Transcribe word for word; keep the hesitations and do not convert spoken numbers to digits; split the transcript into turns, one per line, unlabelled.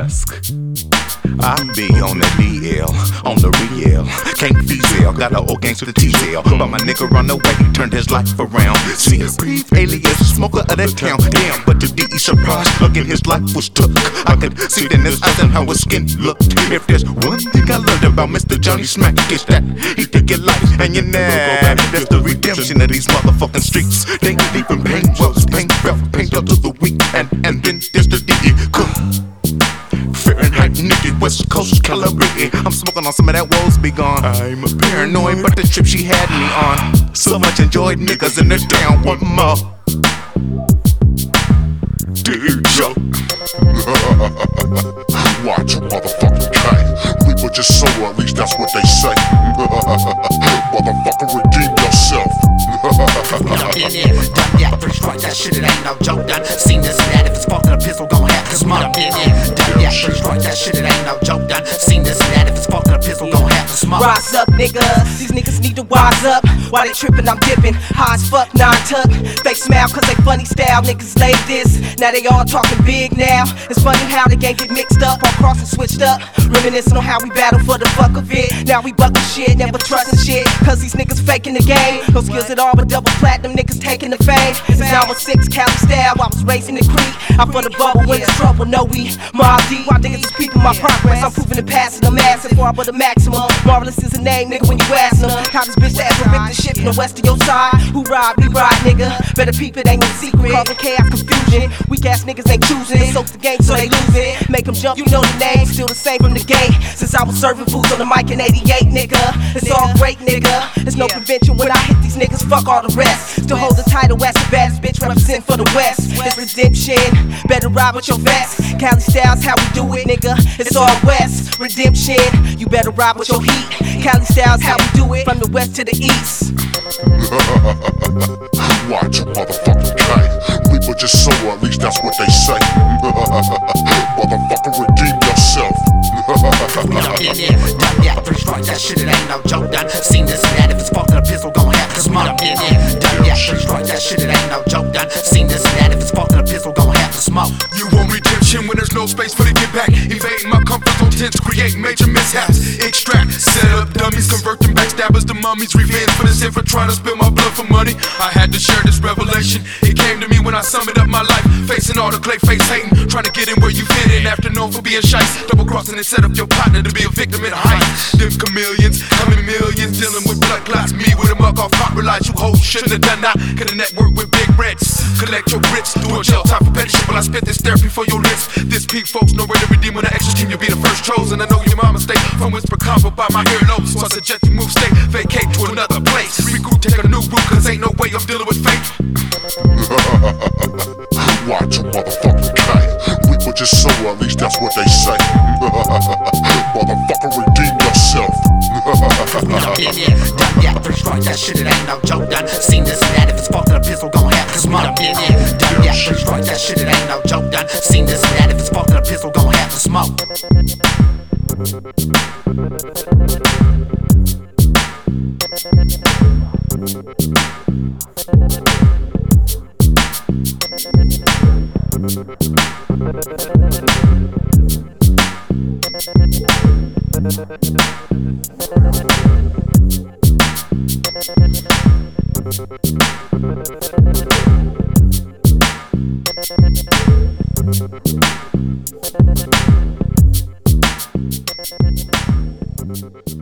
ask?
I be on the D L, on the real. Can't female, got a old gangster T-tail. But my nigga run away, he turned his life around. See, brief alias, smoker of that town. Damn, but the D E surprised, looking his life was took. I could see it in his eyes and how his skin looked. If there's one thing I learned about Mister Johnny Smack, it's that he took your life and you never. That's the redemption of these motherfucking streets. They ain't even paint was paint felt, paint up to the weak. And, and then there's the D E cook. Fahrenheit, nigga, West Coast calibrated. I'm smoking on some of that woes be gone. I'm a paranoid, but the trip she had me on. So much enjoyed niggas in the town. One more.
D J. Watch a motherfucking game. We were just so, at least that's what they say. Motherfucker, redeem yourself.
Been there, done that, three strikes, that shit, it ain't no joke, done seen this and that, if it's fucking a pistol, gon' have to smoke. Been there, done that, three strikes, that shit, it ain't no joke, done seen this and that, if it's fucking a pistol, gon' have to smoke.
Rise up, niggas, these niggas need to wise up. While they trippin', I'm dippin', high as fuck, non-tuck. Fake smile, cause they funny style, niggas laid this. Now they all talking big now. It's funny how the game get mixed up, all crossed and switched up. Reminiscing on how we battle for the fuck of it. Now we buckin' shit, never trustin' shit, cause these niggas faking the game. No skills at all, but double platinum niggas taking the fame. Since I was six, Cali style, I was raising the creek. I'm for the bubble when it's trouble, no we Mob D. Why niggas is peeping my progress? I'm proving it passing, I'm asking for but the maximum. Marvelous is a name, nigga, when you ask them. How this bitch that ever ripped the shit from the west of your side? Who ride, we ride, nigga. Better peep it, ain't no secret. Causing chaos, confusion. Weak ass niggas ain't choosing. Soak the game so they lose it. Make them jump, you know the name. Still the same from the gate. Since I was serving foods on the mic in eighty-eight, nigga. It's all great, nigga. There's no prevention when I hit these niggas, fuck all the rest. Still hold the title as the baddest bitch represent for the west. It's redemption, better ride with your vest. Cali styles, how we do it, nigga. It's all west. Redemption, you better ride with your heat. Cali styles, how we do it, from the west to the east.
Watch a motherfucking game. We were just so, at least that's what they say. Motherfucker, redeem yourself.
Been there, done that, three strikes, that shit, it ain't no joke, done seen this and that, if it's fucking a pistol, gon' have to smoke. Been there, done that, three strikes, that shit, it ain't no joke, done seen this and that, if it's fucking a pistol, gon' have to smoke.
You want redemption when there's no space for the get back. Invading my comfort zone tends to create major mishaps. Extract, set up dummies, convert them backstabbers to mummies. Revenge for the sin for trying to spill my blood for money. I had to share this revelation. It came to me when I summoned up my life, facing all the clay face hating, trying to get in where you fit in after known for being shice. Double crossing and set up your partner to be a victim in a heist. Them chameleons, coming millions, dealing with blood clots. Me with a mug off pop, realize you hoes shouldn't have done that. Could have networked with big reds, collect your grits, doing jail time for petty shit. While I spit this therapy for your lips. This peak folks know where to redeem when the extras team, you'll be the first chosen. I know your mama stay from whisper combo by my earlobes, so I suggest you move state, vacate to another place. Regroup, take a new route, cause ain't no way I'm dealing with fate.
Watch a motherfucking game. We were just so, at least that's what they say. Motherfucker, redeem yourself.
Been there, done that, three strikes, that shit, it ain't no joke, done seen this and that, if it's fucking a pistol, gon' have to smoke. Been there, done that, three strikes, that shit, it ain't no joke, done seen this and that, if it's fucking a pistol, gon' have to smoke.
Thank you.